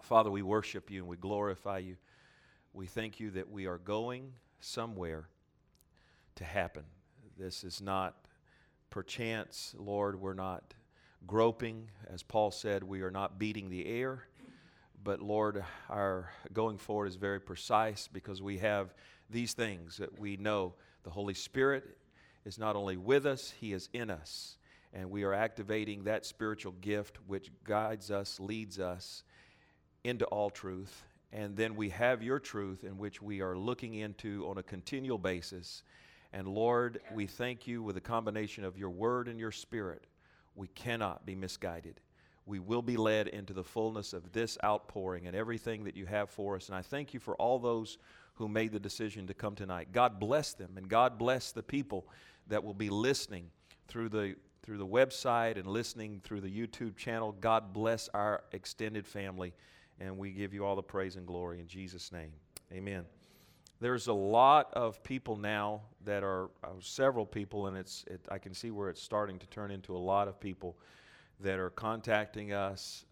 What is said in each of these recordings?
Father, we worship you and we glorify you. We thank you that we are going somewhere to happen. This is not perchance, Lord. We're not groping. As Paul said, we are not beating the air. But Lord, our going forward is very precise because we have these things that we know. The Holy Spirit is not only with us, He is in us. And we are activating that spiritual gift which guides us, leads us into all truth. And then we have your truth in which we are looking into on a continual basis. And Lord, we thank you with a combination of your word and your spirit. We cannot be misguided. We will be led into the fullness of this outpouring and everything that you have for us. And I thank you for all those who made the decision to come tonight. God bless them, and God bless the people that will be listening through the website and listening through the YouTube channel. God bless our extended family, and we give you all the praise and glory in Jesus' name. Amen. There's a lot of people now that are, several people, and I can see where it's starting to turn into a lot of people that are contacting us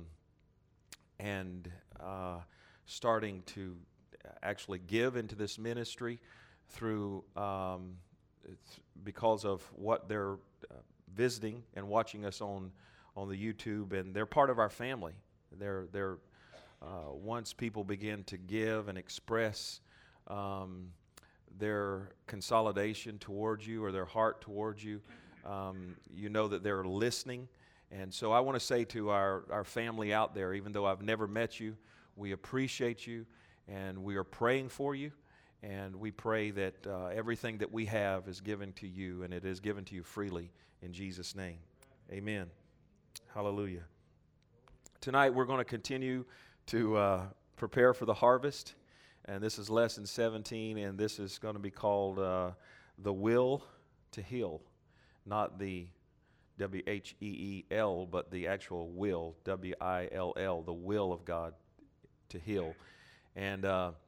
and starting to actually give into this ministry through because of what they're visiting and watching us on the YouTube, and they're part of our family. They're once people begin to give and express their consolidation towards you or their heart towards you, you know that they're listening. And so I want to say to our family out there, even though I've never met you, we appreciate you, and we are praying for you, and we pray that everything that we have is given to you, and it is given to you freely in Jesus' name. Amen. Hallelujah. Tonight we're going to continue to prepare for the harvest, and this is lesson 17, and this is going to be called the will to heal, not the W-H-E-E-L, but the actual will, W-I-L-L, the will of God to heal. And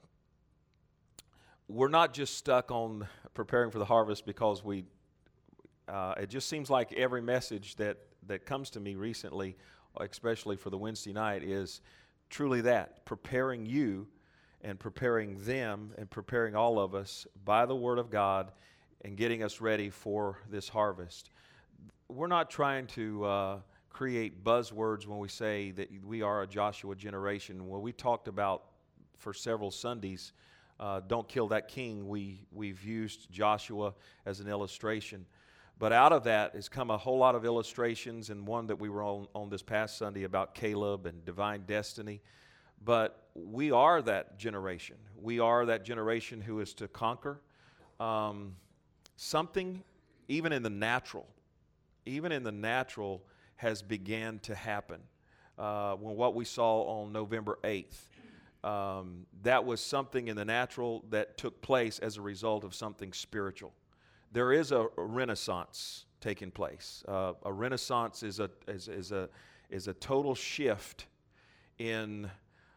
we're not just stuck on preparing for the harvest because it just seems like every message that comes to me recently, especially for the Wednesday night, is truly that, preparing you and preparing them and preparing all of us by the Word of God and getting us ready for this harvest. We're not trying to create buzzwords when we say that we are a Joshua generation. When we talked about for several Sundays, don't kill that king, we've used Joshua as an illustration. But out of that has come a whole lot of illustrations, and one that we were on this past Sunday about Caleb and divine destiny. But we are that generation. We are that generation who is to conquer something, even in the natural. Even in the natural has began to happen. When what we saw on November 8th, that was something in the natural that took place as a result of something spiritual. There is a renaissance taking place. A renaissance is a total shift in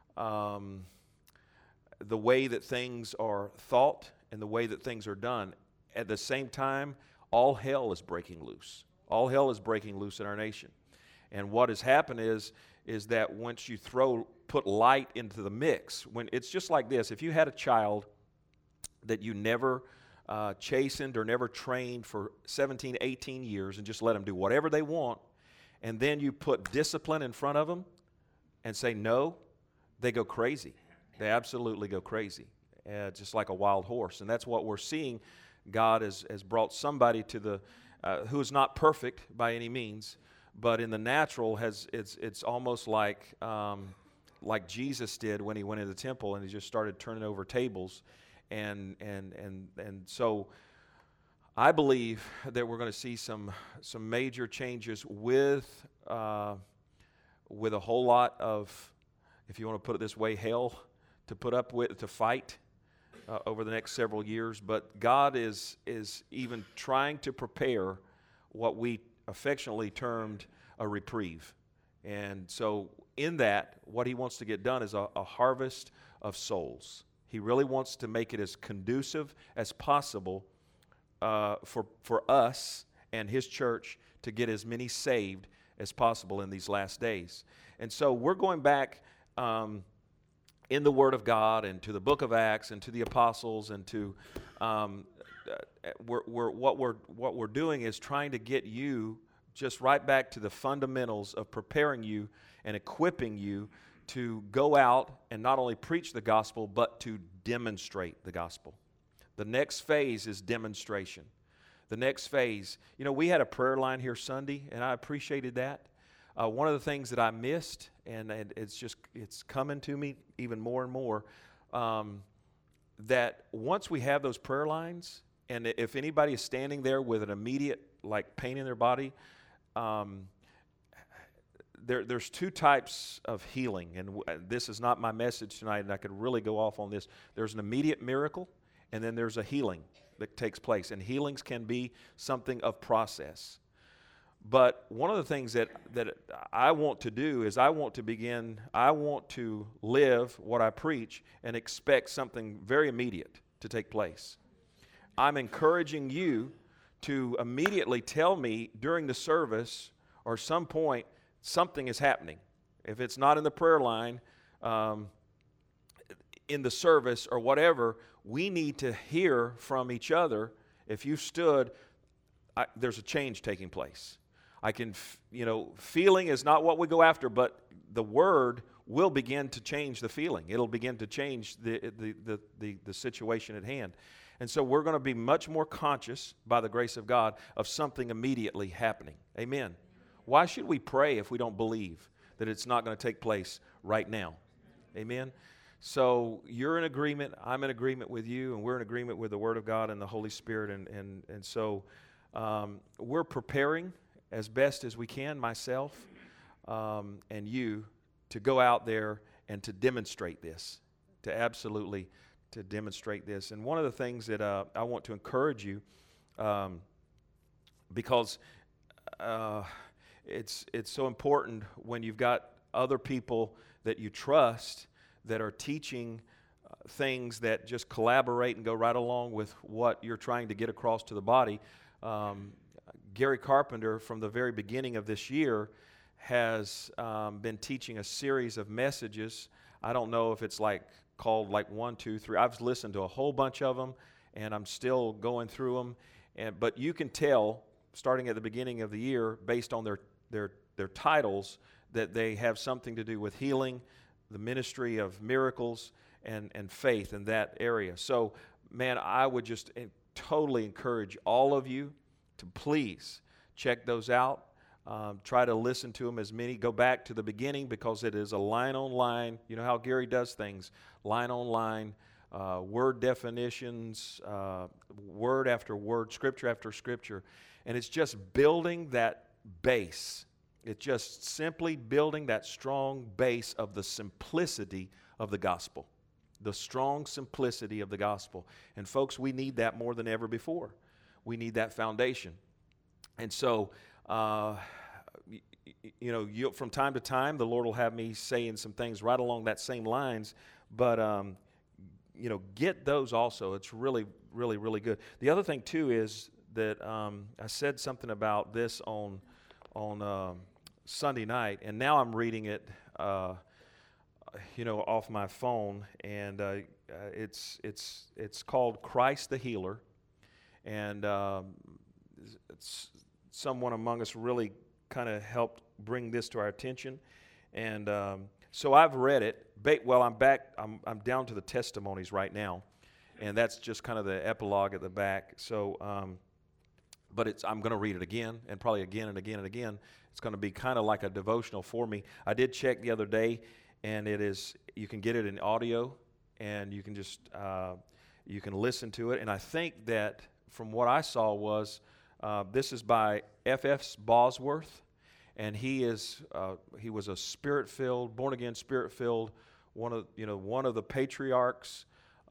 the way that things are thought and the way that things are done. At the same time, all hell is breaking loose. All hell is breaking loose in our nation. And what has happened is that once you put light into the mix, when it's just like this, if you had a child that you never chastened or never trained for 17, 18 years and just let them do whatever they want, and then you put discipline in front of them and say no, they go crazy. They absolutely go crazy, just like a wild horse. And that's what we're seeing. God has brought somebody to the who is not perfect by any means, but in the natural it's almost like Jesus did when he went into the temple and he just started turning over tables, and so I believe that we're going to see some major changes with a whole lot of, if you want to put it this way, hell to put up with, to fight over the next several years. But God is even trying to prepare what we affectionately termed a reprieve. And so in that, what he wants to get done is a harvest of souls. He really wants to make it as conducive as possible for us and his church to get as many saved as possible in these last days. And so we're going back in the Word of God and to the book of Acts and to the apostles and to what we're doing is trying to get you just right back to the fundamentals of preparing you and equipping you to go out and not only preach the gospel, but to demonstrate the gospel. The next phase is demonstration. The next phase, we had a prayer line here Sunday, and I appreciated that. One of the things that I missed, and it's coming to me even more and more, that once we have those prayer lines, and if anybody is standing there with an immediate pain in their body, there's two types of healing, and this is not my message tonight, and I could really go off on this. There's an immediate miracle, and then there's a healing that takes place, and healings can be something of process. But one of the things that I want to do is I want to live what I preach and expect something very immediate to take place. I'm encouraging you to immediately tell me during the service or some point something is happening. If it's not in the prayer line, in the service or whatever, we need to hear from each other. If you stood, there's a change taking place. I can, feeling is not what we go after, but the word will begin to change the feeling. It'll begin to change the situation at hand. And so we're going to be much more conscious, by the grace of God, of something immediately happening. Amen. Why should we pray if we don't believe that it's not going to take place right now? Amen. So you're in agreement, I'm in agreement with you, and we're in agreement with the Word of God and the Holy Spirit. And so we're preparing as best as we can, myself and you, to go out there and to demonstrate this, to demonstrate this. And one of the things that I want to encourage you, because it's so important when you've got other people that you trust that are teaching things that just collaborate and go right along with what you're trying to get across to the body. Gary Carpenter, from the very beginning of this year, has been teaching a series of messages. I don't know if it's called 1, 2, 3. I've listened to a whole bunch of them, and I'm still going through them. But you can tell, starting at the beginning of the year, based on their titles, that they have something to do with healing, the ministry of miracles, and faith in that area. So, man, I would just totally encourage all of you to please check those out. Try to listen to them as many. Go back to the beginning, because it is a line on line. You know how Gary does things, line on line, word definitions, word after word, scripture after scripture. And it's just building that base. It's just simply building that strong base of the simplicity of the gospel. The strong simplicity of the gospel. And folks, we need that more than ever before. We need that foundation. And so, from time to time, the Lord will have me saying some things right along that same lines. But, get those also. It's really, really, really good. The other thing, too, is that I said something about this on Sunday night, and now I'm reading it, off my phone, and it's called Christ the Healer. And someone among us really kind of helped bring this to our attention. And so I've read it. I'm back. I'm down to the testimonies right now. And that's just kind of the epilogue at the back. So, I'm going to read it again, and probably again and again and again. It's going to be kind of like a devotional for me. I did check the other day, and you can get it in audio, and you can just, you can listen to it. And I think that from what I saw was, this is by F.F. Bosworth, and he was a spirit-filled, born-again, spirit-filled, one of the patriarchs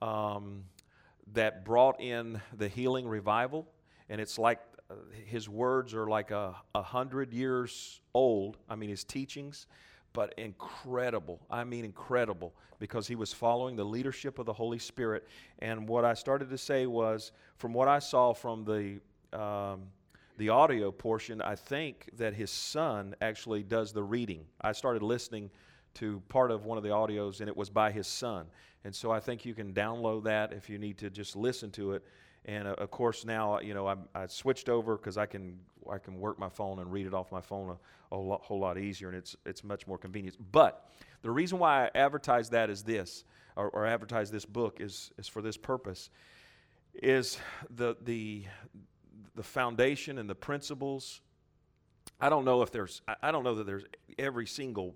that brought in the healing revival. And it's like his words are like 100 years old. I mean, his teachings, but incredible. I mean, incredible, because he was following the leadership of the Holy Spirit. And what I started to say was, from what I saw from the audio portion, I think that his son actually does the reading. I started listening to part of one of the audios, and it was by his son. And so I think you can download that if you need to just listen to it. And of course now, I switched over because I can work my phone and read it off my phone a whole lot easier, and it's much more convenient. But the reason why I advertise that is this, or advertise this book is for this purpose, is the foundation and the principles. I don't know that there's every single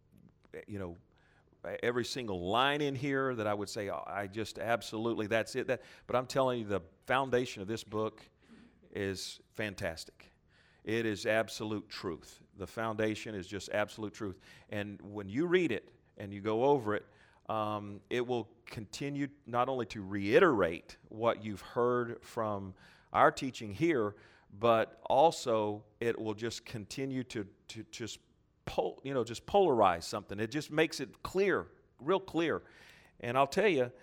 line in here that I would say, oh, I just absolutely, that's it. But I'm telling you, the foundation of this book is fantastic. It is absolute truth. The foundation is just absolute truth. And when you read it and you go over it, it will continue not only to reiterate what you've heard from our teaching here, but also it will just continue to just polarize something. It just makes it clear, real clear. And I'll tell you,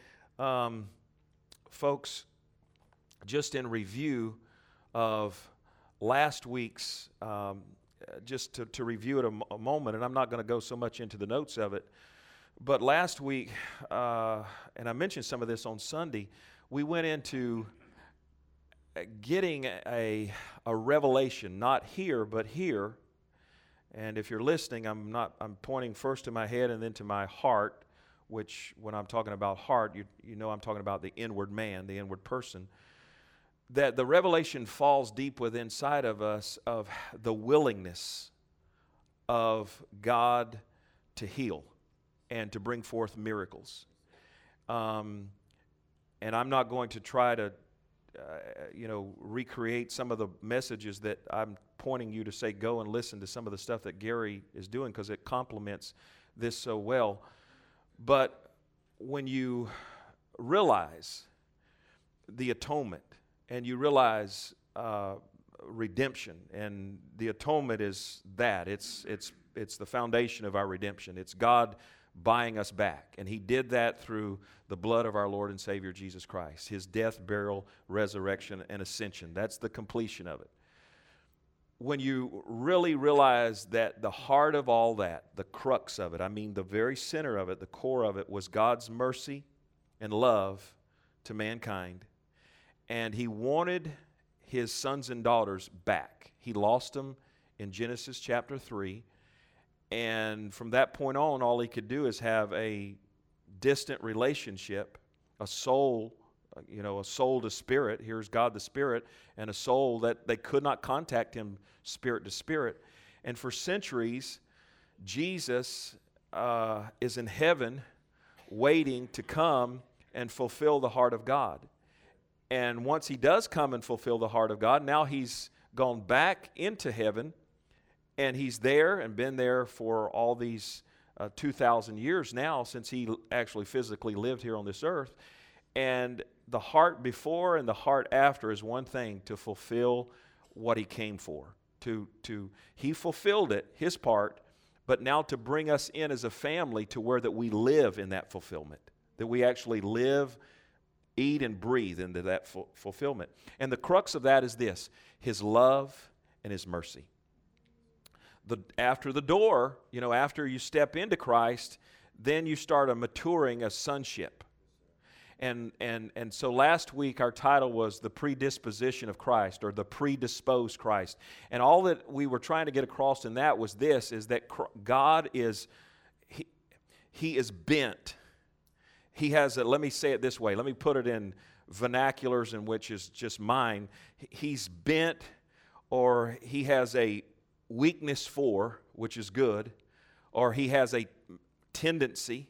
folks, just in review of last week's, just to review it a moment, and I'm not going to go so much into the notes of it, but last week, and I mentioned some of this on Sunday, we went into getting a revelation, not here, but here. And if you're listening, I'm pointing first to my head and then to my heart, which when I'm talking about heart, you know I'm talking about the inward man, the inward person. That the revelation falls deep within inside of us of the willingness of God to heal and to bring forth miracles. And I'm not going to try to recreate some of the messages that I'm pointing you to say, go and listen to some of the stuff that Gary is doing, because it complements this so well. But when you realize the atonement and you realize redemption, and the atonement is that, it's the foundation of our redemption. It's God buying us back. And He did that through the blood of our Lord and Savior Jesus Christ. His death, burial, resurrection, and ascension. That's the completion of it. When you really realize that the heart of all that, the crux of it, I mean the very center of it, the core of it, was God's mercy and love to mankind. And He wanted His sons and daughters back. He lost them in Genesis chapter 3. And from that point on, all He could do is have a distant relationship, a soul to spirit. Here's God the Spirit, and a soul that they could not contact Him spirit to spirit. And for centuries, Jesus is in heaven waiting to come and fulfill the heart of God. And once He does come and fulfill the heart of God, now He's gone back into heaven. And He's there and been there for all these 2,000 years now, since He actually physically lived here on this earth. And the heart before and the heart after is one thing: to fulfill what He came for. He fulfilled it, His part, but now to bring us in as a family to where that we live in that fulfillment, that we actually live, eat, and breathe into that fulfillment. And the crux of that is this: His love and His mercy. After the door, after you step into Christ, then you start maturing a sonship. And so last week our title was The Predisposition of Christ, or The Predisposed Christ. And all that we were trying to get across in that was this, is that God is, He is bent. He has let me say it this way. Let me put it in vernaculars, in which is just mine. He's bent, or He has a weakness for, which is good, or He has a tendency.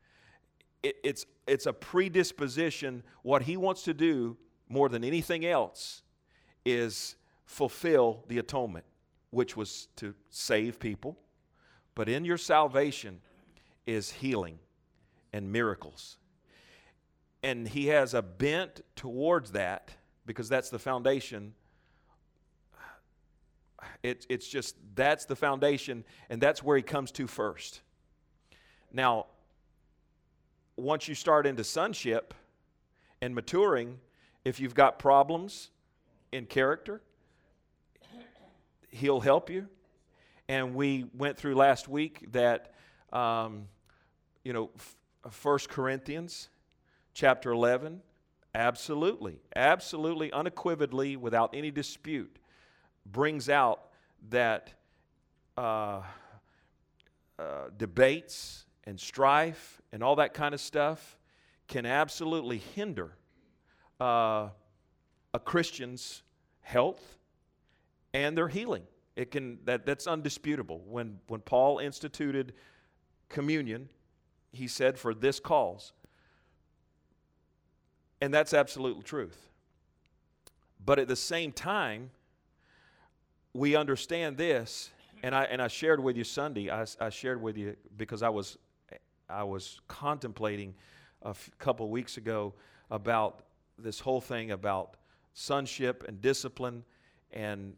It's a predisposition. What He wants to do more than anything else is fulfill the atonement, which was to save people. But in your salvation is healing and miracles. And He has a bent towards that, because that's the foundation. It's just, that's the foundation, and that's where He comes to first. Now, once you start into sonship and maturing, if you've got problems in character, He'll help you. And we went through last week that 1 Corinthians chapter 11, absolutely, unequivocally, without any dispute, brings out that debates and strife and all that kind of stuff can absolutely hinder a Christian's health and their healing. That's undisputable. When Paul instituted communion, he said, "For this cause." And that's absolute truth. But at the same time, we understand this, and I shared with you Sunday. I shared with you because I was contemplating a couple weeks ago about this whole thing about sonship and discipline, and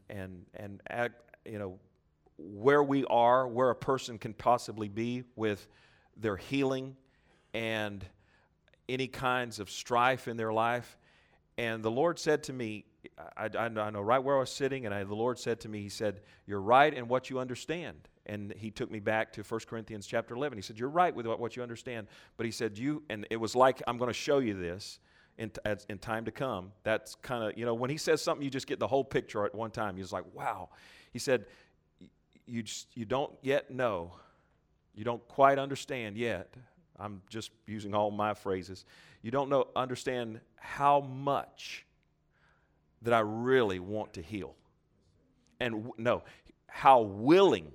where we are, where a person can possibly be with their healing and any kinds of strife in their life. And the Lord said to me, I know right where I was sitting, and the Lord said to me, He said, "You're right in what you understand." And He took me back to 1 Corinthians chapter 11. He said, "You're right with what you understand." But He said, and it was like, I'm going to show you this in time to come. That's kind of, when He says something, you just get the whole picture at one time. You're just like, wow. He said, you don't yet know. You don't quite understand yet. I'm just using all my phrases. You don't understand how much that I really want to heal. And how willing.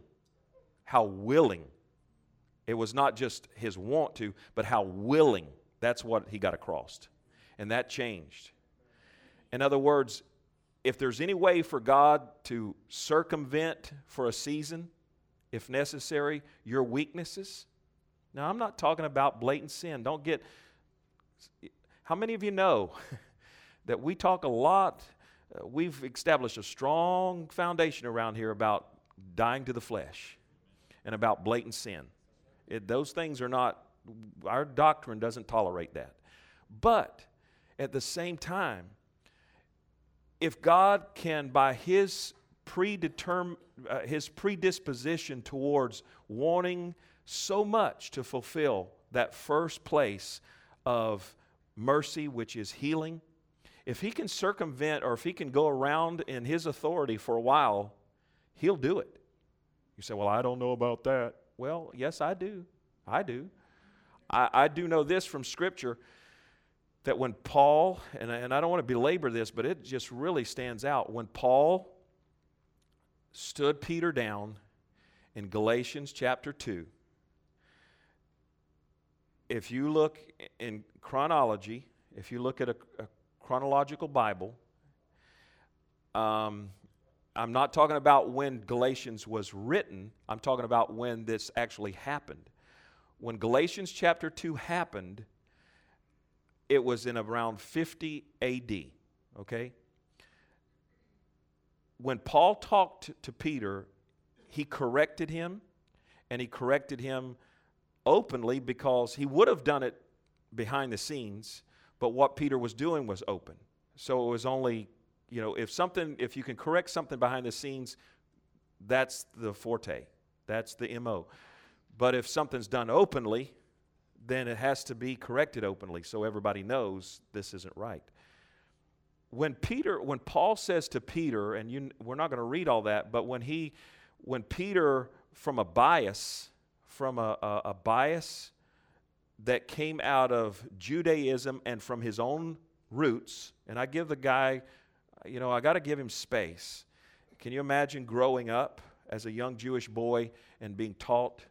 It was not just His want to, but how willing. That's what He got across. And that changed. In other words, if there's any way for God to circumvent for a season, if necessary, your weaknesses. Now, I'm not talking about blatant sin. How many of you know that we talk a lot, we've established a strong foundation around here about dying to the flesh and about blatant sin. Those things are not, our doctrine doesn't tolerate that. But at the same time, if God can, by His predisposition towards wanting so much to fulfill that first place of mercy, which is healing, if He can circumvent, or if He can go around in His authority for a while, He'll do it. You say, "Well, I don't know about that." Well, yes, I do. I do know this from Scripture, that when Paul, and I don't want to belabor this, but it just really stands out. When Paul stood Peter down in Galatians chapter 2, if you look in chronology, if you look at a chronological Bible, I'm not talking about when Galatians was written. I'm talking about when this actually happened. When Galatians chapter 2 happened, it was in around 50 A.D., okay? When Paul talked to Peter, he corrected him, and he corrected him openly, because he would have done it behind the scenes, but what Peter was doing was open. So it was only, if you can correct something behind the scenes, that's the forte. That's the MO. But if something's done openly, then it has to be corrected openly so everybody knows this isn't right. When Paul says to Peter, and we're not going to read all that, but when Peter, from a bias that came out of Judaism and from his own roots, and I give the guy, I got to give him space. Can you imagine growing up as a young Jewish boy and being taught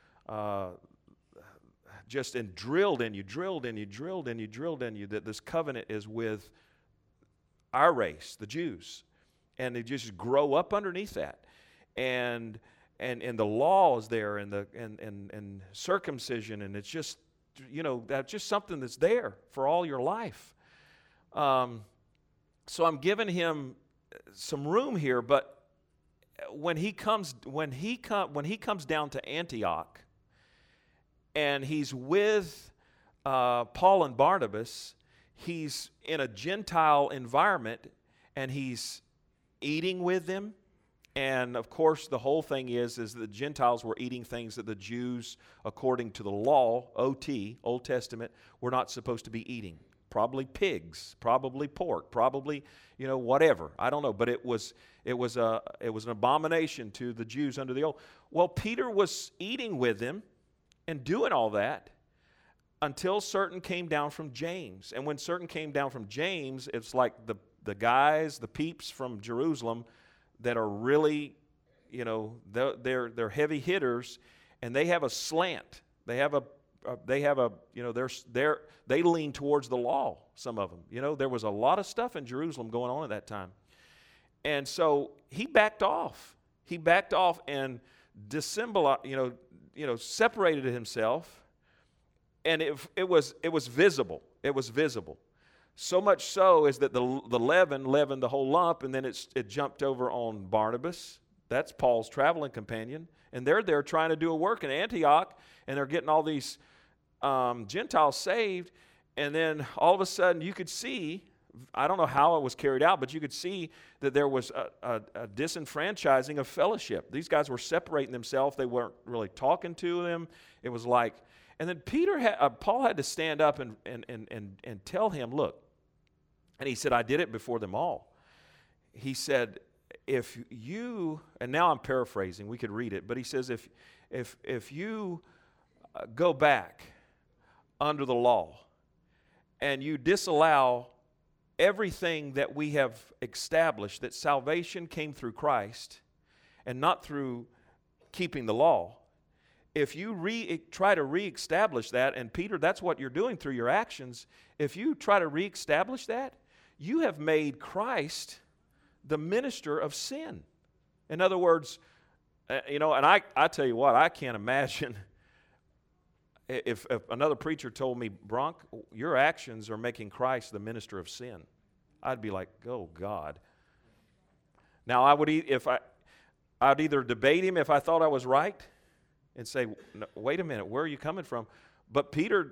drilled in you that this covenant is with our race, the Jews, and they just grow up underneath that, and the law is there, and circumcision, and it's just that's just something that's there for all your life. So I'm giving him some room here, but when he comes down to Antioch, and he's with Paul and Barnabas, he's in a Gentile environment, and he's eating with them, And of course, the whole thing is that the Gentiles were eating things that the Jews, according to the law, OT, Old Testament, were not supposed to be eating. Probably pigs, probably pork, probably, whatever. I don't know, but it was an abomination to the Jews under the old. Well, Peter was eating with them and doing all that until certain came down from James. And when certain came down from James, it's like the guys, the peeps from Jerusalem that are really, they're heavy hitters, and they have a slant. They lean towards the law, some of them. There was a lot of stuff in Jerusalem going on at that time. And so he backed off. He backed off and separated himself, and it was visible. It was visible. So much so is that the leaven leavened the whole lump, and then it jumped over on Barnabas. That's Paul's traveling companion. And they're there trying to do a work in Antioch, and they're getting all these Gentiles saved. And then all of a sudden you could see, I don't know how it was carried out, but you could see that there was a disenfranchising of fellowship. These guys were separating themselves. They weren't really talking to them. It was like, and then Paul had to stand up and tell him, look, and he said, I did it before them all. He said, if you, and now I'm paraphrasing, we could read it, but he says, if you go back under the law and you disallow everything that we have established, that salvation came through Christ and not through keeping the law, if you try to reestablish that, and Peter, that's what you're doing through your actions, if you try to reestablish that, you have made Christ the minister of sin. In other words, and I tell you what, I can't imagine if another preacher told me, Bronk, your actions are making Christ the minister of sin. I'd be like, oh God. Now I'd either debate him if I thought I was right and say, wait a minute, where are you coming from? But Peter,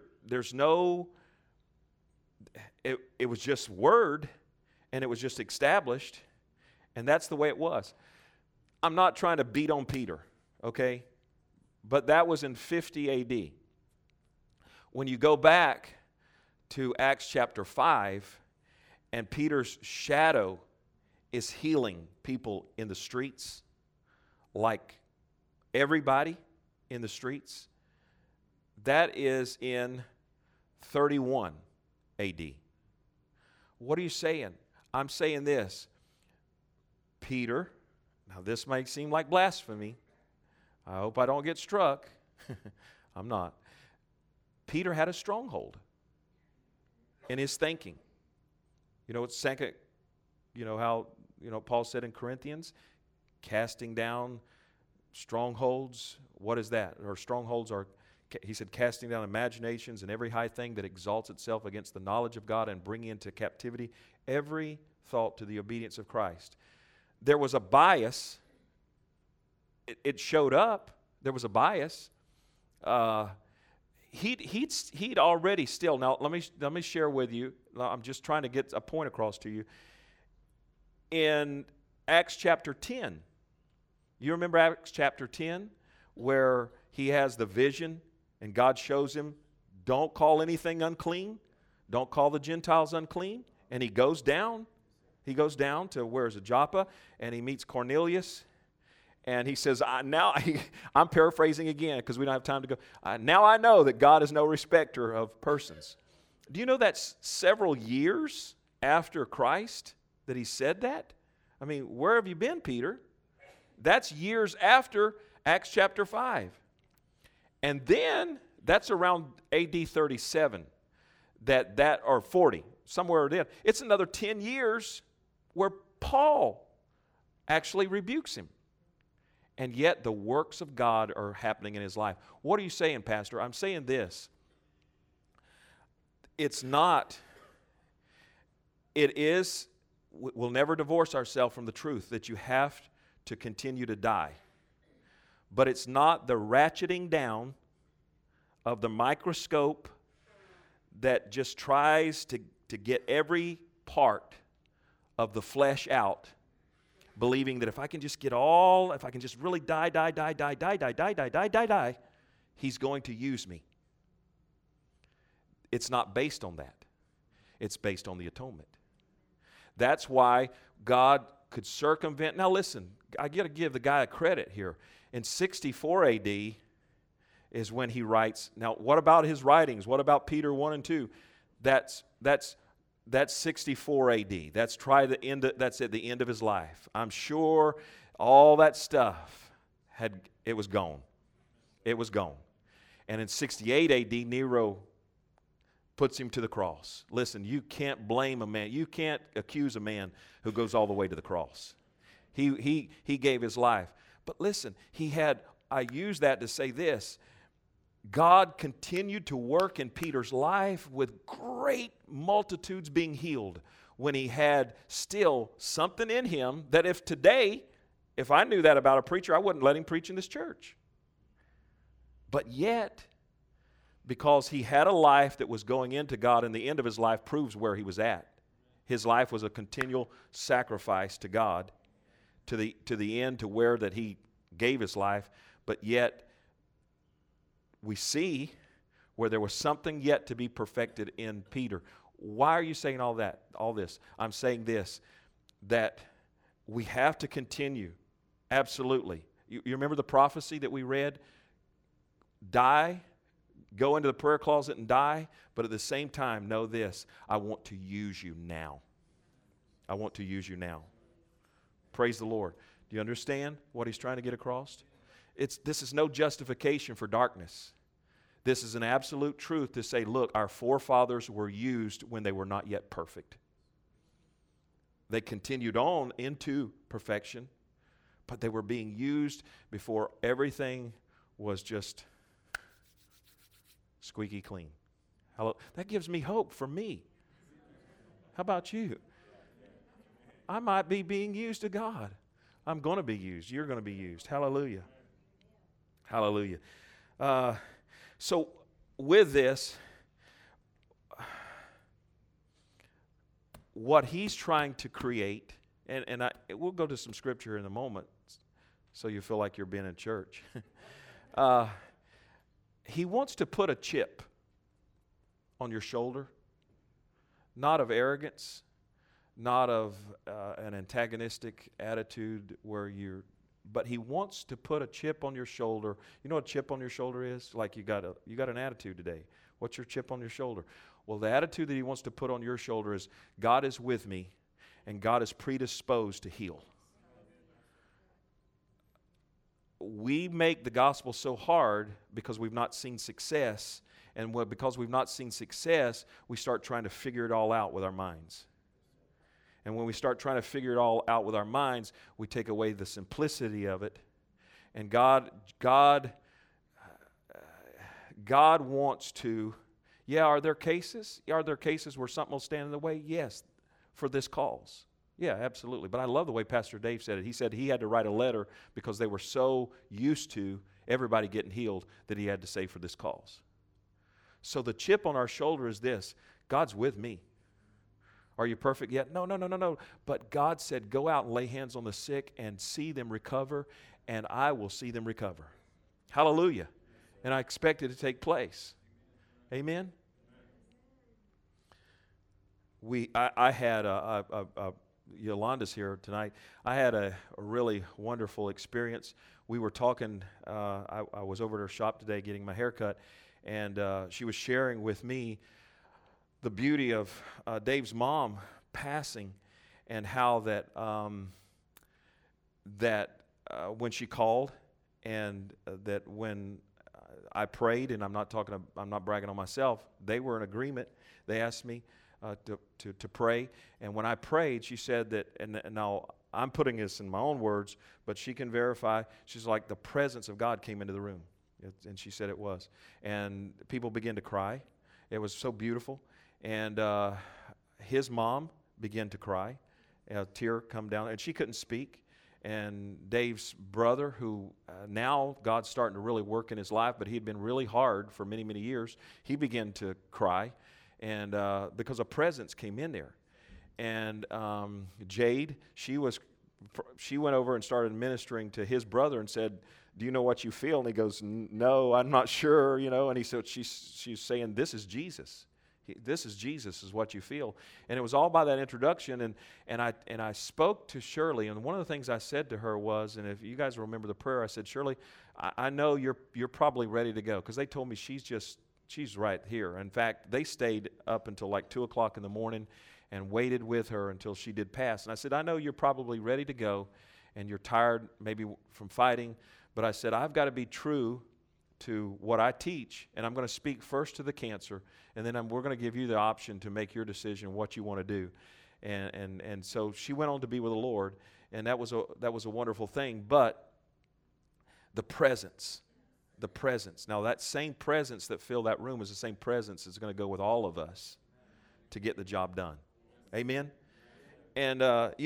it was just word, and it was just established, and that's the way it was. I'm not trying to beat on Peter, okay? But that was in 50 A.D. When you go back to Acts chapter 5, and Peter's shadow is healing people in the streets, like everybody in the streets, that is in 31 A.D. What are you saying? I'm saying this. Peter, now this might seem like blasphemy. I hope I don't get struck. I'm not. Peter had a stronghold in his thinking. It's second, how, Paul said in Corinthians, casting down strongholds. What is that? Or strongholds are, he said, casting down imaginations and every high thing that exalts itself against the knowledge of God and bringing into captivity every thought to the obedience of Christ. There was a bias. It showed up. There was a bias. He'd already still. Now let me share with you. I'm just trying to get a point across to you. In Acts chapter 10, you remember Acts chapter 10, where he has the vision and God shows him, don't call anything unclean. Don't call the Gentiles unclean. And he goes down. He goes down to where's Joppa, and he meets Cornelius. And he says, I'm paraphrasing again because we don't have time to go. Now I know that God is no respecter of persons. Do you know that's several years after Christ that he said that? I mean, where have you been, Peter? That's years after Acts chapter 5. And then that's around AD 37, or 40, somewhere in. It's another 10 years where Paul actually rebukes him. And yet the works of God are happening in his life. What are you saying, Pastor? I'm saying this. We'll never divorce ourselves from the truth that you have to continue to die. But it's not the ratcheting down of the microscope that just tries to get every part of the flesh out believing that if I can just really die, He's going to use me. It's not based on that. It's based on the atonement. That's why God could circumvent. Now listen, I got to give the guy a credit here. In 64 AD is when he writes. Now, what about his writings? What about Peter 1 and 2? That's 64 AD. That's at the end of his life. I'm sure all that stuff it was gone. It was gone. And in 68 AD, Nero puts him to the cross. Listen, you can't blame a man. You can't accuse a man who goes all the way to the cross. He gave his life. But listen, I use that to say this. God continued to work in Peter's life with great multitudes being healed when he had still something in him that if I knew that about a preacher, I wouldn't let him preach in this church. But yet, because he had a life that was going into God, and the end of his life proves where he was at. His life was a continual sacrifice to God to the end, to where that he gave his life. But yet, we see where there was something yet to be perfected in Peter. Why are you saying all this? I'm saying this, that we have to continue. Absolutely. You remember the prophecy that we read? Die, go into the prayer closet and die, but at the same time, know this, I want to use you now. I want to use you now. Praise the Lord. Do you understand what he's trying to get across? This is no justification for darkness. This is an absolute truth to say, look, our forefathers were used when they were not yet perfect. They continued on into perfection, but they were being used before everything was just squeaky clean. Hello? That gives me hope for me. How about you? I might be being used to God. I'm going to be used. You're going to be used. Hallelujah. Hallelujah. So with this, what he's trying to create, and we'll go to some scripture in a moment so you feel like you're being in church. He wants to put a chip on your shoulder, not of arrogance, not of an antagonistic attitude but he wants to put a chip on your shoulder. You know what a chip on your shoulder is? Like you got an attitude today. What's your chip on your shoulder? Well, the attitude that he wants to put on your shoulder is, God is with me, and God is predisposed to heal. We make the gospel so hard because we've not seen success, and because we've not seen success, we start trying to figure it all out with our minds. And when we start trying to figure it all out with our minds, we take away the simplicity of it. And God wants to, are there cases? Are there cases where something will stand in the way? Yes, for this cause. Yeah, absolutely. But I love the way Pastor Dave said it. He said he had to write a letter because they were so used to everybody getting healed that he had to say for this cause. So the chip on our shoulder is this: God's with me. Are you perfect yet? No. But God said, go out and lay hands on the sick and see them recover, and I will see them recover. Hallelujah. And I expect it to take place. Amen? I had Yolanda's here tonight. I had a really wonderful experience. We were talking, I was over at her shop today getting my hair cut, and she was sharing with me the beauty of Dave's mom passing, and how that when she called, and that when I prayed, and I'm not bragging on myself, they were in agreement. They asked me to pray, and when I prayed, she said that, and now I'm putting this in my own words, but she can verify. She's like, the presence of God came into the room, and she said it was, and people began to cry. It was so beautiful. And his mom began to cry. A tear come down, and she couldn't speak. And Dave's brother, who now God's starting to really work in his life, but he had been really hard for many, many years, he began to cry, and because a presence came in there. And Jade, she was she went over and started ministering to his brother and said, "Do you know what you feel?" And he goes, "No, I'm not sure," And he said, she's saying, "This is Jesus. This is Jesus is what you feel." And it was all by that introduction. And I spoke to Shirley, and one of the things I said to her was, and if you guys remember the prayer, I said, "Shirley, I know you're probably ready to go," because they told me she's right here. In fact, they stayed up until like 2 o'clock in the morning and waited with her until she did pass. And I said, "I know you're probably ready to go, and you're tired maybe from fighting, but I said, I've got to be true to what I teach, and I'm going to speak first to the cancer, and then we're going to give you the option to make your decision what you want to do." And so she went on to be with the Lord, and that was a wonderful thing. But the presence. Now, that same presence that filled that room is the same presence that's going to go with all of us to get the job done. Amen? And,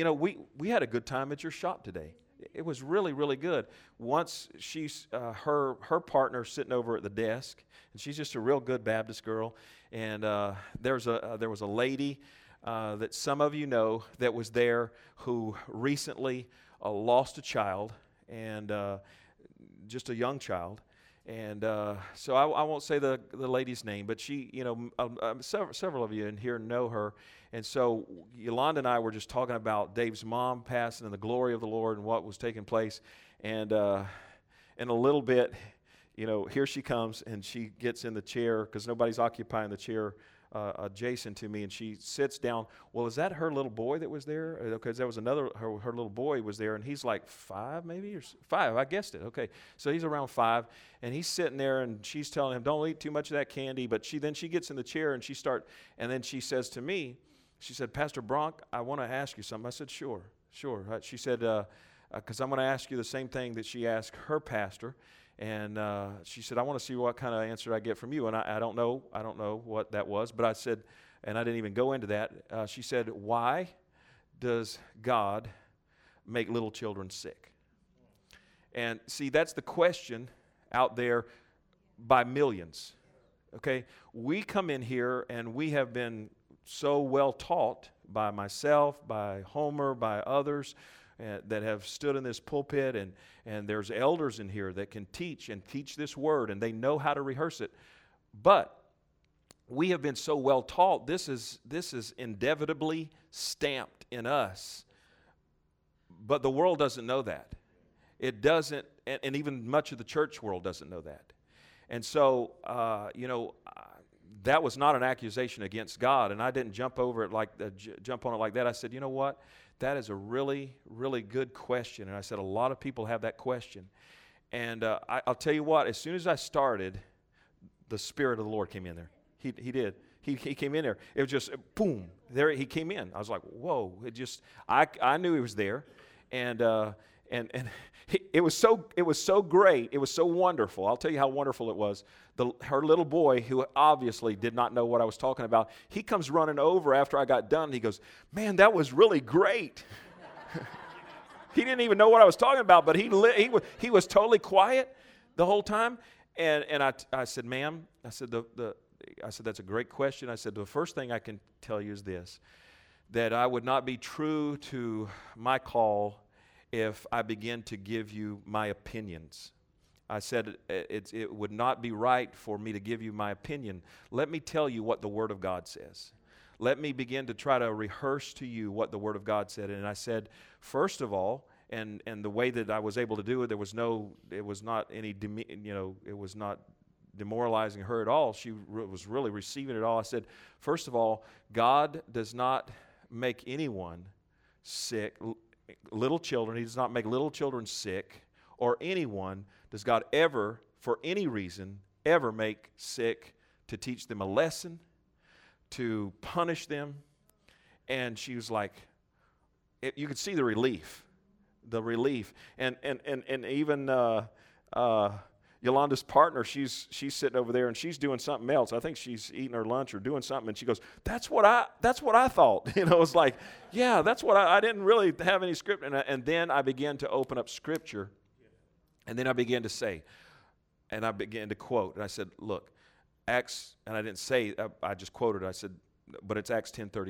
we had a good time at your shop today. It was really, really good. Once her partner sitting over at the desk, and she's just a real good Baptist girl. And there was a lady that some of you know that was there who recently lost a child, and just a young child. And so I won't say the lady's name, but she, several of you in here know her. And so Yolanda and I were just talking about Dave's mom passing and the glory of the Lord and what was taking place. And in a little bit, here she comes, and she gets in the chair because nobody's occupying the chair adjacent to me, and she sits down. Well, is that her little boy that was there? Okay, there was another, her little boy was there, and he's like 5 maybe, or 5, I guessed it. Okay, so he's around 5, and he's sitting there, and she's telling him, "Don't eat too much of that candy." But she gets in the chair, and and then she says to me, she said, "Pastor Bronk, I want to ask you something." I said, Sure. She said, because I'm going to ask you the same thing that she asked her pastor. And she said, "I want to see what kind of answer I get from you." And I don't know what that was, but I said, and I didn't even go into that. She said, "Why does God make little children sick?" And see, that's the question out there by millions. Okay? We come in here and we have been so well taught by myself, by Homer, by others, that have stood in this pulpit, and there's elders in here that can teach this word, and they know how to rehearse it. But we have been so well taught, this is inevitably stamped in us. But the world doesn't know that. It doesn't, and even much of the church world doesn't know that. And so, that was not an accusation against God, and I didn't jump on it like that. I said, "You know what? That is a really, really good question." And I said, a lot of people have that question. And I'll tell you what, as soon as I started, the Spirit of the Lord came in there. He did. He came in there. It was just, boom, there he came in. I was like, whoa. I knew he was there. And it was so great. It was so wonderful. I'll tell you how wonderful it was. Her little boy, who obviously did not know what I was talking about, he comes running over after I got done. He goes, "Man, that was really great." He didn't even know what I was talking about, but he was totally quiet the whole time. And I said, "Ma'am," I said, I said, "That's a great question." I said, "The first thing I can tell you is this, that I would not be true to my call if I begin to give you my opinions." I said, it would not be right for me to give you my opinion. Let me tell you what the Word of God says. Let me begin to try to rehearse to you what the Word of God said. And I said, first of all, and the way that I was able to do it, it was not demoralizing her at all. She was really receiving it all. I said, first of all, God does not make anyone sick. Little children, He does not make little children sick, or anyone does God ever, for any reason, ever make sick to teach them a lesson, to punish them. And she was like, you could see the relief. And even Yolanda's partner, she's sitting over there and she's doing something else. I think she's eating her lunch or doing something, and she goes, That's what I thought." It's like, yeah, that's what I didn't really have any script. And then I began to open up Scripture, and then I began to say, and I began to quote, and I said, "Look, Acts," and I didn't say, I just quoted. I said, but it's Acts 10:38.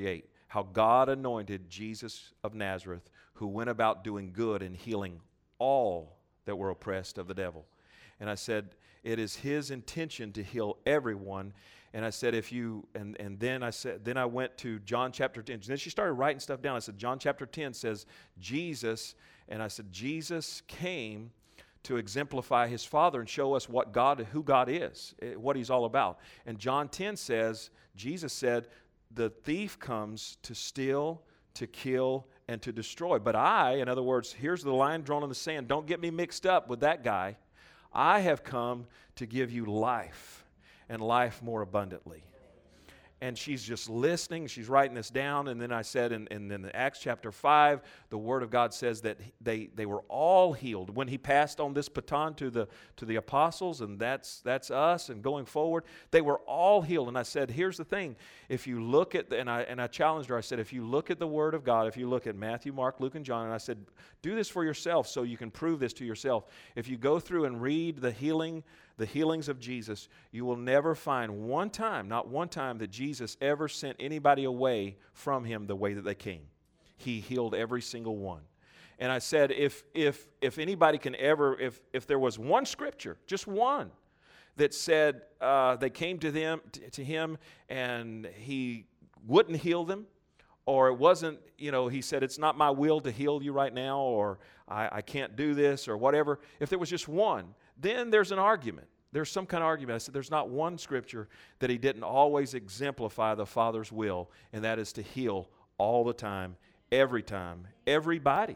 how God anointed Jesus of Nazareth, who went about doing good and healing all that were oppressed of the devil. And I said, it is his intention to heal everyone. And I said, then I went to John chapter 10. Then she started writing stuff down. I said, John chapter 10 says Jesus, and I said, Jesus came to exemplify his Father and show us who God is, what he's all about. And John 10 says, Jesus said, the thief comes to steal, to kill, and to destroy. But in other words, here's the line drawn in the sand. Don't get me mixed up with that guy. I have come to give you life, and life more abundantly. And she's just listening. She's writing this down. And then I said in Acts chapter 5, the Word of God says that they were all healed. When he passed on this baton to the apostles, and that's us, and going forward, they were all healed. And I said, here's the thing. If you look at, and I challenged her, I said, if you look at the Word of God, if you look at Matthew, Mark, Luke, and John, and I said, do this for yourself so you can prove this to yourself. If you go through and read the healings of Jesus, you will never find not one time that Jesus ever sent anybody away from him the way that they came. He healed every single one. And I said, if anybody can ever, if there was one scripture, just one, that said they came to him and he wouldn't heal them, or it wasn't, he said, it's not my will to heal you right now, or I can't do this, or whatever. If there was just one, then there's an argument. There's some kind of argument. I said there's not one scripture that he didn't always exemplify the Father's will, and that is to heal all the time, everybody.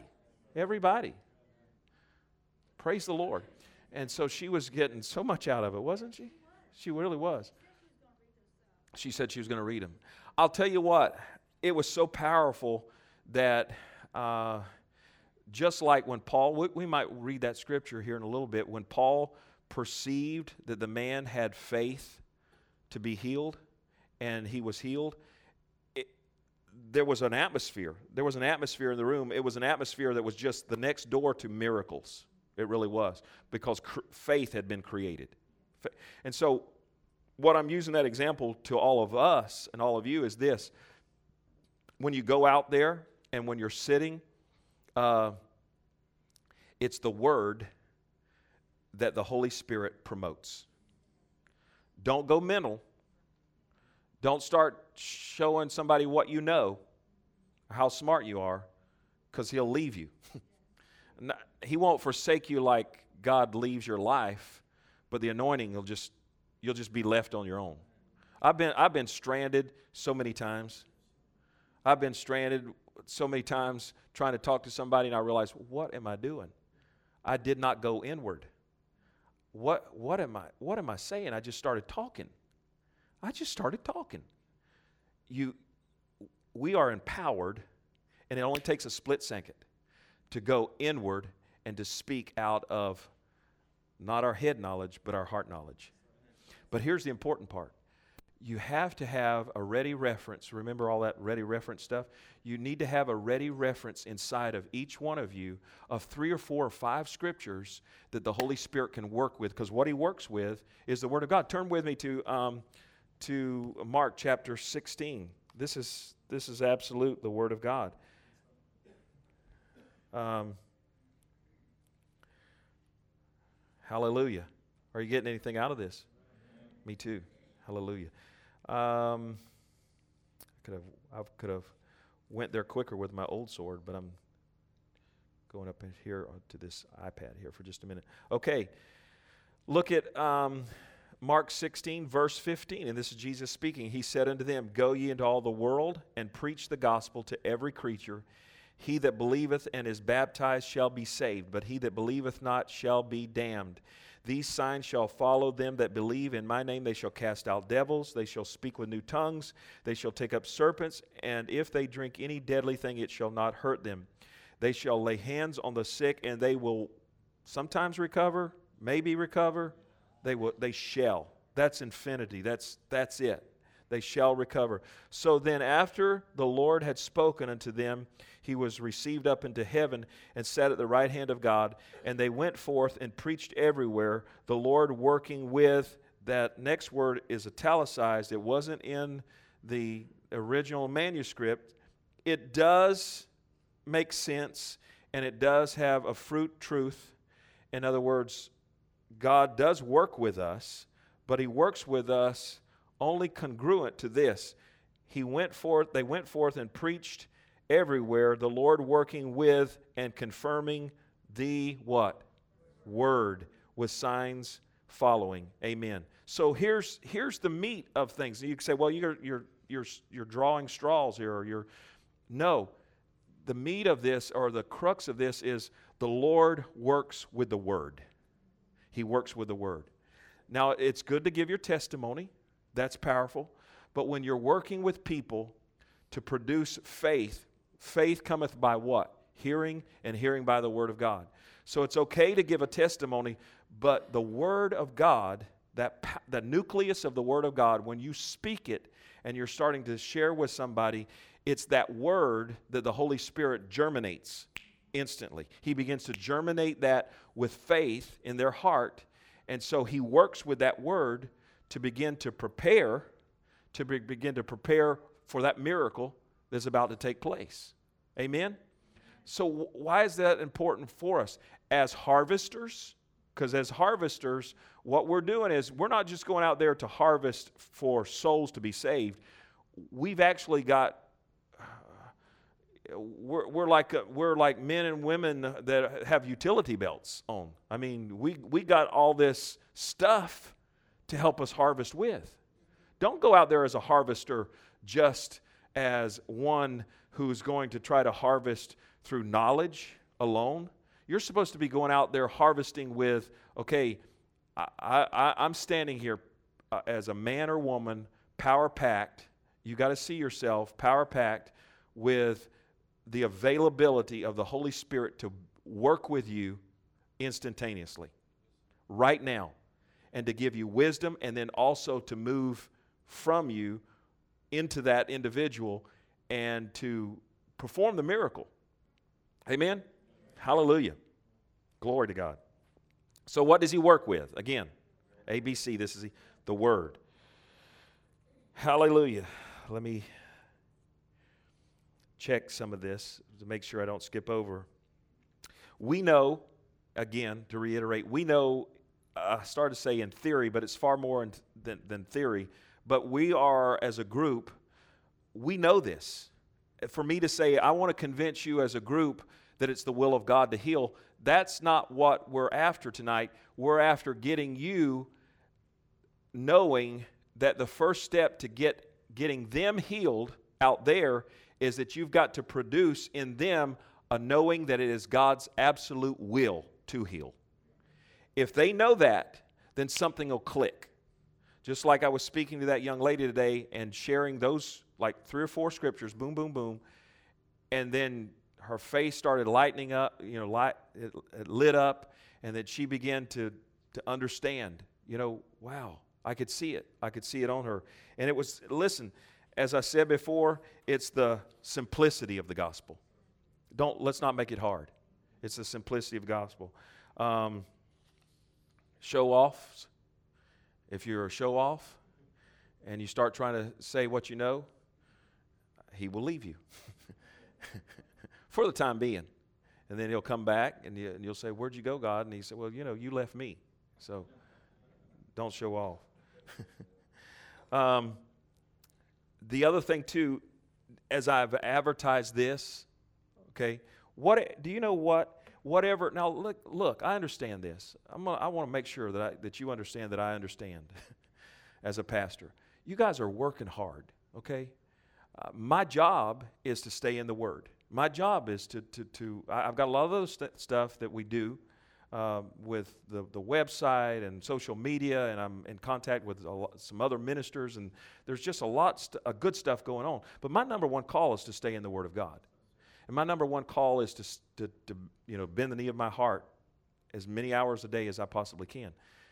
Praise the Lord. And so she was getting so much out of it, wasn't she? She really was. She said she was going to read them. I'll tell you what, it was so powerful that just like when Paul, we might read that scripture here in a little bit, when Paul perceived that the man had faith to be healed, and he was healed, there was an atmosphere. There was an atmosphere in the room. It was an atmosphere that was just the next door to miracles. It really was, because faith had been created. And so what I'm using that example to all of us and all of you is this. When you go out there and when you're sitting, it's the Word that the Holy Spirit promotes. Don't go mental. Don't start showing somebody what you know, or how smart you are, because he'll leave you. He won't forsake you like God leaves your life, but the anointing you'll just be left on your own. I've been stranded so many times. I've been stranded so many times trying to talk to somebody, and I realized, what am I doing? I did not go inward. What am I saying? I just started talking. We are empowered, and it only takes a split second to go inward and to speak out of not our head knowledge, but our heart knowledge. But here's the important part. You have to have a ready reference. Remember all that ready reference stuff? You need to have a ready reference inside of each one of you of 3 or 4 or 5 scriptures that the Holy Spirit can work with, because what he works with is the Word of God. Turn with me to Mark chapter 16. This is absolute the Word of God. Hallelujah. Are you getting anything out of this? Me too. Hallelujah. I could have went there quicker with my old sword, but I'm going up in here to this iPad here for just a minute. Okay, look at Mark 16, verse 15, and this is Jesus speaking. He said unto them, Go ye into all the world, and preach the gospel to every creature. He that believeth and is baptized shall be saved, but he that believeth not shall be damned. These signs shall follow them that believe in my name. They shall cast out devils. They shall speak with new tongues. They shall take up serpents. And if they drink any deadly thing, it shall not hurt them. They shall lay hands on the sick, and they will sometimes recover, maybe recover. They shall. That's infinity. That's it. They shall recover. So then after the Lord had spoken unto them, he was received up into heaven and sat at the right hand of God. And they went forth and preached everywhere, the Lord working with, that next word is italicized. It wasn't in the original manuscript. it does make sense, and it does have a fruit truth. In other words, God does work with us, but He works with us only congruent to this. They went forth and preached everywhere, the Lord working with and confirming the what? Word, with signs following. Amen. So here's the meat of things. You can say, well, you're drawing straws here, or no. The meat of this, or the crux of this, is the Lord works with the Word. He works with the Word. Now, it's good to give your testimony. That's powerful. But when you're working with people to produce faith, faith cometh by what? Hearing, and hearing by the Word of God. So it's okay to give a testimony, but the Word of God, the nucleus of the Word of God, when you speak it and you're starting to share with somebody, it's that Word that the Holy Spirit germinates instantly. He begins to germinate that with faith in their heart, and so He works with that Word to begin to prepare, for that miracle that's about to take place. Amen? So why is that important for us? As harvesters, because as harvesters, what we're doing is we're not just going out there to harvest for souls to be saved. We've actually got, we're like men and women that have utility belts on. I mean, we got all this stuff to help us harvest with. Don't go out there as a harvester just as one who's going to try to harvest through knowledge alone. You're supposed to be going out there harvesting with, okay, I'm standing here as a man or woman, power-packed. You got to see yourself power-packed with the availability of the Holy Spirit to work with you instantaneously, right now, and to give you wisdom, and then also to move from you into that individual and to perform the miracle. Amen? Hallelujah. Glory to God. So what does He work with? Again, ABC, this is the Word. Hallelujah. Let me check some of this to make sure I don't skip over. We know, again, to reiterate, we know, I started to say in theory, but it's far more than theory, but we are, as a group, we know this. For me to say, I want to convince you as a group that it's the will of God to heal, that's not what we're after tonight. We're after getting you knowing that the first step to getting them healed out there is that you've got to produce in them a knowing that it is God's absolute will to heal. If they know that, then something will click. Just like I was speaking to that young lady today and sharing those like 3 or 4 scriptures, boom, boom, boom, and then her face started lightening up, it lit up, and then she began to understand, wow, I could see it. I could see it on her. And it was, listen, as I said before, it's the simplicity of the gospel. Let's not make it hard. It's the simplicity of the gospel. Show-offs. If you're a show-off and you start trying to say what you know, He will leave you for the time being. And then He'll come back and you'll say, where'd you go, God? And He said, well, you left me, so don't show off. The other thing, too, as I've advertised this, okay, do you know what? Whatever. Now, look, I understand this. I want to make sure that you understand that I understand as a pastor. You guys are working hard, okay? My job is to stay in the Word. My job is I've got a lot of those stuff that we do with the website and social media, and I'm in contact with some other ministers, and there's just a lot of good stuff going on. But my number one call is to stay in the Word of God. And my number one call is to bend the knee of my heart as many hours a day as I possibly can.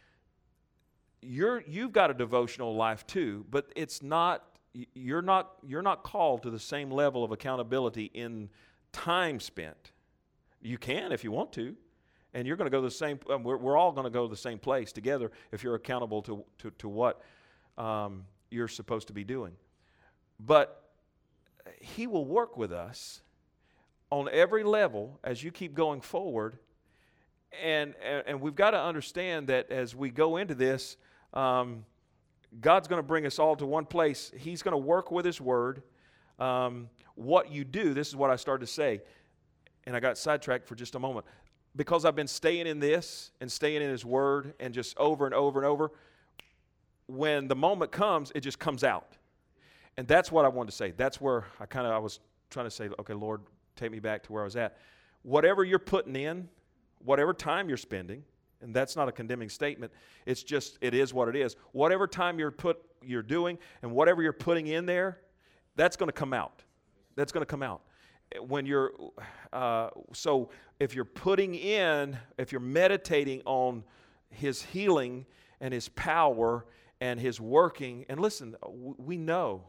You've got a devotional life too, but you're not called to the same level of accountability in time spent. You can if you want to, and you're going to go the same. We're all going to go to the same place together if you're accountable to what you're supposed to be doing. But He will work with us on every level as you keep going forward. And we've got to understand that as we go into this, God's going to bring us all to one place. He's going to work with His Word. What you do, this is what I started to say, and I got sidetracked for just a moment. Because I've been staying in this and staying in His Word and just over and over and over, when the moment comes, it just comes out. And that's what I wanted to say. That's where I was trying to say, okay, Lord, take me back to where I was at. Whatever you're putting in, whatever time you're spending, and that's not a condemning statement, it's just, it is what it is. Whatever time you're doing and whatever you're putting in there, that's going to come out. That's going to come out. When you're, so if you're putting in, if you're meditating on His healing and His power and His working, and listen, we know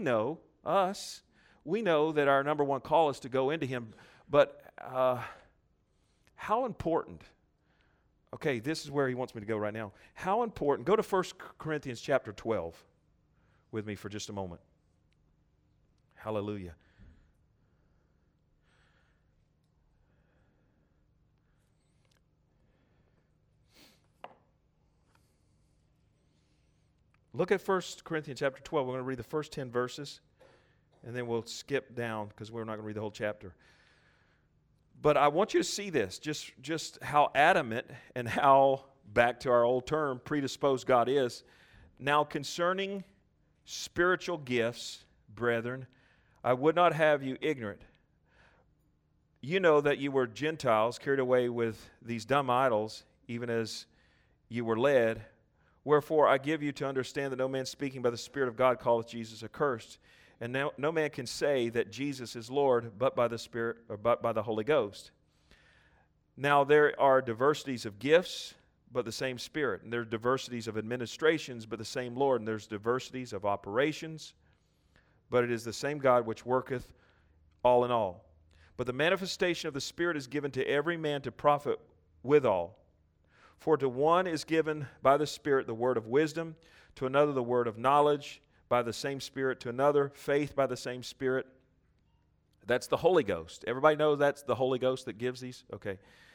that our number one call is to go into Him, but how important, okay, this is where He wants me to go right now. How important, go to 1 Corinthians chapter 12 with me for just a moment. Hallelujah. Look at 1 Corinthians chapter 12. We're going to read the first 10 verses, and then we'll skip down because we're not going to read the whole chapter. But I want you to see this, just how adamant and how, back to our old term, predisposed God is. Now concerning spiritual gifts, brethren, I would not have you ignorant. You know that you were Gentiles carried away with these dumb idols, even as you were led. Wherefore I give you to understand that no man speaking by the Spirit of God calleth Jesus accursed. And now no man can say that Jesus is Lord but by the Spirit or but by the Holy Ghost. Now there are diversities of gifts, but the same Spirit. And there are diversities of administrations, but the same Lord. And there's diversities of operations, but it is the same God which worketh all in all. But the manifestation of the Spirit is given to every man to profit withal. For to one is given by the Spirit the word of wisdom, to another the word of knowledge by the same Spirit, to another faith by the same Spirit. That's the Holy Ghost. Everybody knows that's the Holy Ghost that gives these? Okay.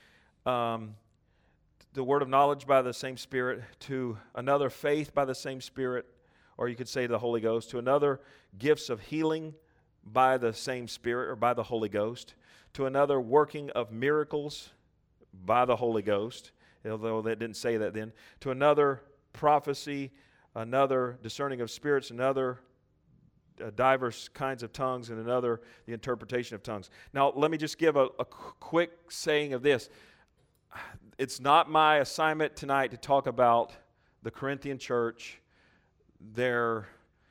The word of knowledge by the same Spirit, to another faith by the same Spirit, or you could say the Holy Ghost, to another gifts of healing by the same Spirit or by the Holy Ghost, to another working of miracles by the Holy Ghost, although that didn't say that then, to another prophecy, another discerning of spirits, another diverse kinds of tongues, and another the interpretation of tongues. Now, let me just give a quick saying of this. It's not my assignment tonight to talk about the Corinthian church, their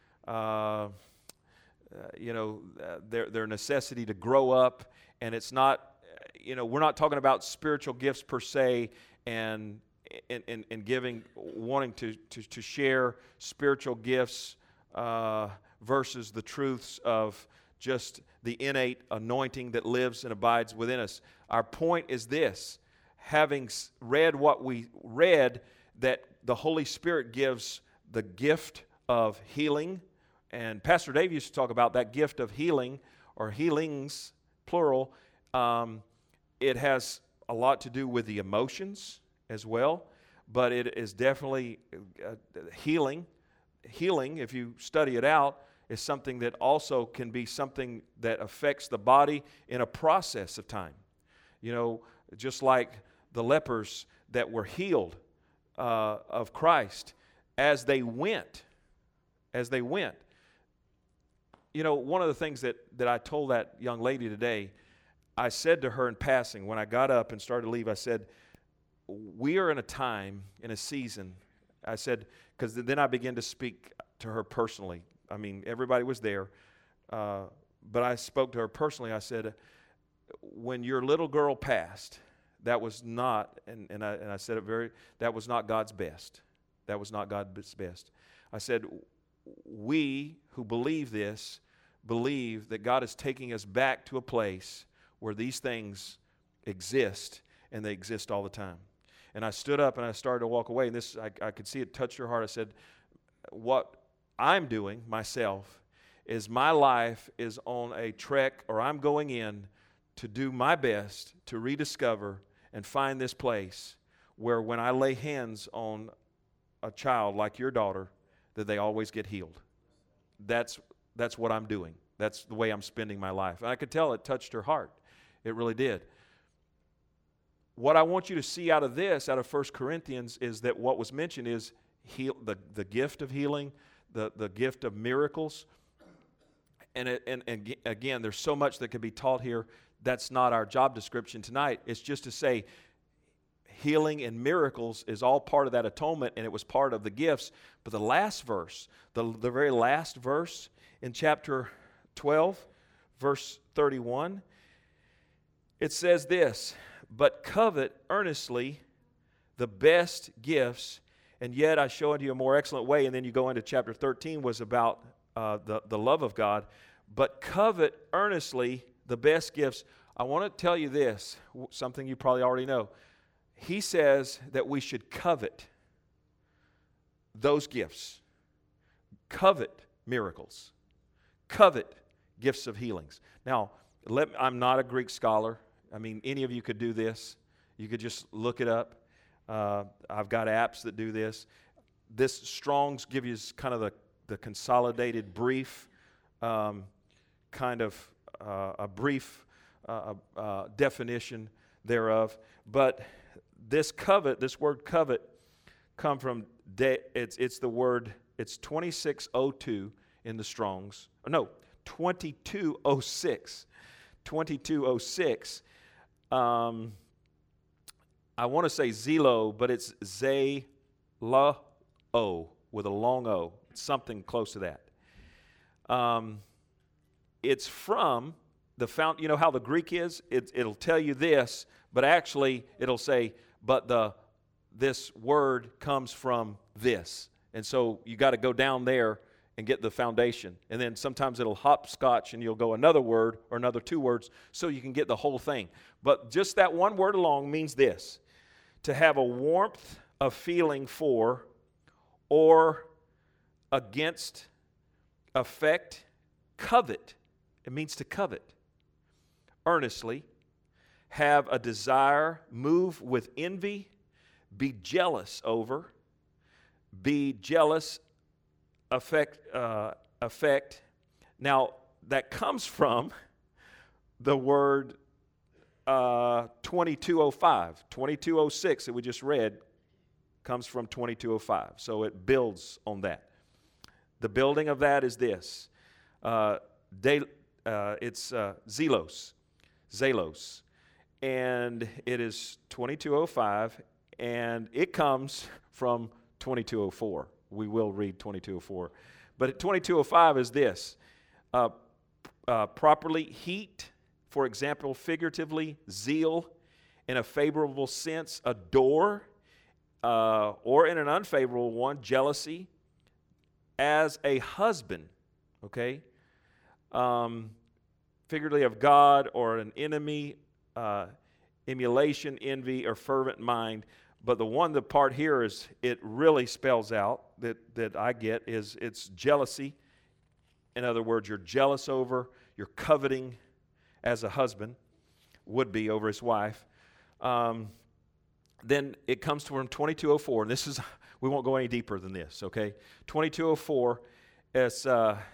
their necessity to grow up, and it's not, we're not talking about spiritual gifts per se, and giving, wanting to share spiritual gifts versus the truths of just the innate anointing that lives and abides within us. Our point is this: having read what we read, that the Holy Spirit gives the gift of healing, and Pastor Dave used to talk about that gift of healing, or healings, plural. It has a lot to do with the emotions as well, but it is definitely healing. Healing, if you study it out, is something that also can be something that affects the body in a process of time. Just like the lepers that were healed of Christ as they went. One of the things that I told that young lady today, I said to her in passing, when I got up and started to leave, I said, we are in a time, in a season, I said, because then I began to speak to her personally. I mean, everybody was there, but I spoke to her personally. I said, when your little girl passed, that was not, and I said it that was not God's best. That was not God's best. I said, we who believe this, believe that God is taking us back to a place where these things exist, and they exist all the time. And I stood up and I started to walk away, and this, I could see it touch her heart. I said, what I'm doing myself is my life is on a trek, or I'm going in to do my best to rediscover and find this place where when I lay hands on a child like your daughter, that they always get healed. That's what I'm doing. That's the way I'm spending my life. And I could tell it touched her heart. It really did. What I want you to see out of this, out of 1 Corinthians, is that what was mentioned is the gift of healing, the gift of miracles. And again, there's so much that can be taught here. That's not our job description tonight. It's just to say healing and miracles is all part of that atonement, and it was part of the gifts. But the last verse, the very last verse in chapter 12, verse 31, it says this, "But covet earnestly the best gifts, and yet I show unto you a more excellent way." And then you go into chapter 13 was about the love of God. "But covet earnestly the best gifts." I want to tell you this, something you probably already know. He says that we should covet those gifts. Covet miracles. Covet gifts of healings. Now, I'm not a Greek scholar. I mean, any of you could do this. You could just look it up. I've got apps that do this. This Strong's give you kind of the consolidated brief, kind of a brief definition thereof. But this word covet, come from, it's the word, it's 2602 in the Strong's. No, 2206. 2206. I want to say zelo, but it's ze-la-o with a long O. It's something close to that. It's from the fount. You know how the Greek is? It'll tell you this, but actually it'll say, but this word comes from this. And so you got to go down there and get the foundation. And then sometimes it'll hopscotch and you'll go another word or another two words so you can get the whole thing. But just that one word alone means this: to have a warmth of feeling for or against, affect, covet. It means to covet. Earnestly, have a desire, move with envy, be jealous over, be jealous, affect. Now, that comes from the word 2205. 2206 that we just read comes from 2205. So it builds on that. The building of that is this. It's Zelos. And it is 2205, and it comes from 2204. We will read 2204. But 2205 is this. Properly heat, for example, figuratively, zeal, in a favorable sense, adore, or in an unfavorable one, jealousy, as a husband, okay? Figuratively of God or an enemy, emulation, envy, or fervent mind. But the part here is, it really spells out that I get is it's jealousy. In other words, you're jealous over, you're coveting as a husband would be over his wife. Then it comes from 2204, and this is, we won't go any deeper than this, okay? 2204 is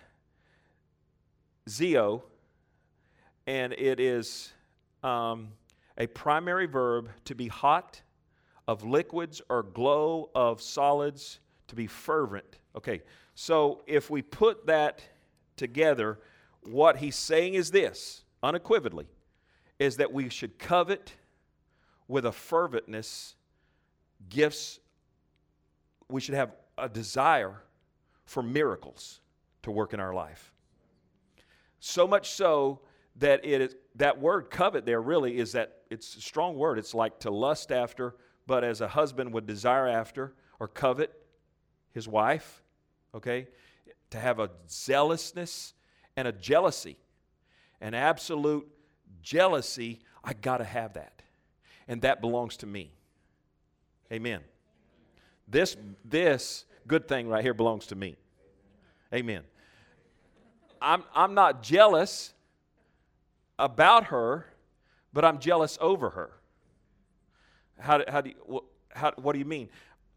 zeo, and it is a primary verb to be hot, of liquids, or glow of solids, to be fervent. Okay, so if we put that together, what he's saying is this, unequivocally, is that we should covet with a ferventness gifts. We should have a desire for miracles to work in our life. So much so that that word covet there really is that it's a strong word. It's like to lust after, but as a husband would desire after or covet his wife, okay? To have a zealousness and a jealousy, an absolute jealousy. I got to have that, and that belongs to me. Amen. This good thing right here belongs to me. Amen. I'm not jealous about her, but I'm jealous over her. What do you mean?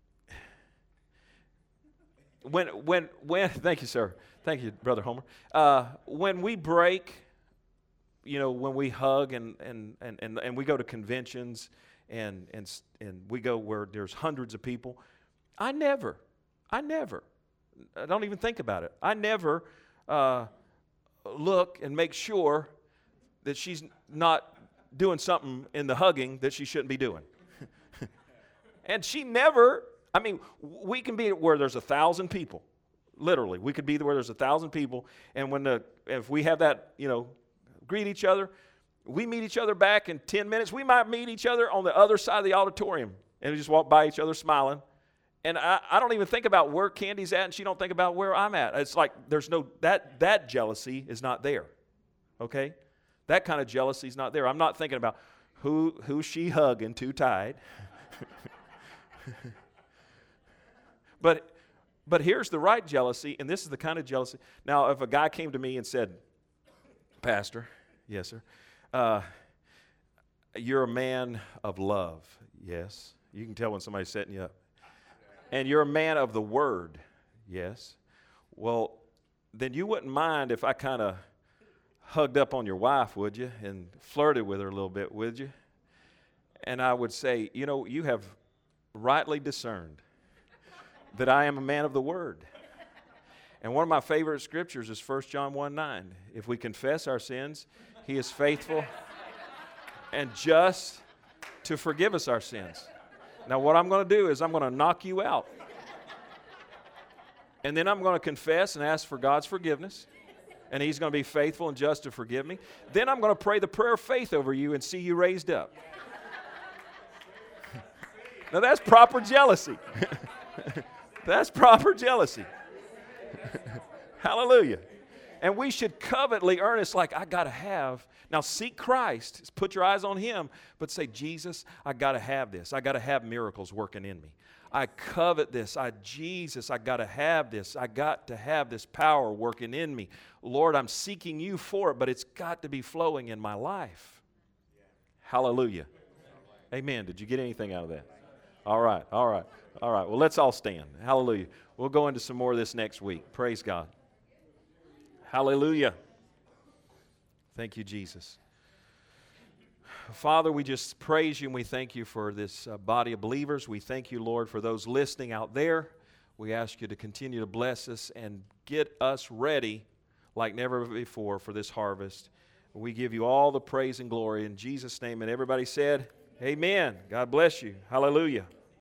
When thank you, sir. Thank you, Brother Homer. When we break, when we hug and we go to conventions and we go where there's hundreds of people, I don't even think about it. I never look and make sure that she's not doing something in the hugging that she shouldn't be doing. And she never, we can be where there's 1,000 people. Literally, we could be where there's 1,000 people, and if we have that, greet each other, we meet each other back in 10 minutes. We might meet each other on the other side of the auditorium, and we just walk by each other smiling. And I don't even think about where Candy's at, and she don't think about where I'm at. It's like there's no, that jealousy is not there, okay? That kind of jealousy is not there. I'm not thinking about who's she hugging too tight. But here's the right jealousy, and this is the kind of jealousy. Now, if a guy came to me and said, Pastor, yes, sir, you're a man of love. Yes. You can tell when somebody's setting you up. And you're a man of the word. Yes. Well, then you wouldn't mind if I kind of hugged up on your wife, would you? And flirted with her a little bit, would you? And I would say, you have rightly discerned that I am a man of the word. And one of my favorite scriptures is 1 John 1:9. If we confess our sins, he is faithful and just to forgive us our sins. Now what I'm going to do is I'm going to knock you out. And then I'm going to confess and ask for God's forgiveness. And he's going to be faithful and just to forgive me. Then I'm going to pray the prayer of faith over you and see you raised up. Now that's proper jealousy. That's proper jealousy. Hallelujah. And we should covetly earnest, like, I got to have. Now seek Christ. Put your eyes on him. But say, Jesus, I got to have this. I got to have miracles working in me. I covet this. Jesus, I got to have this. I got to have this power working in me. Lord, I'm seeking you for it, but it's got to be flowing in my life. Hallelujah. Amen. Did you get anything out of that? All right. Well, let's all stand. Hallelujah. We'll go into some more of this next week. Praise God. Hallelujah. Thank you, Jesus. Father, we just praise you and we thank you for this body of believers. We thank you, Lord, for those listening out there. We ask you to continue to bless us and get us ready like never before for this harvest. We give you all the praise and glory in Jesus' name. And everybody said, amen. God bless you. Hallelujah.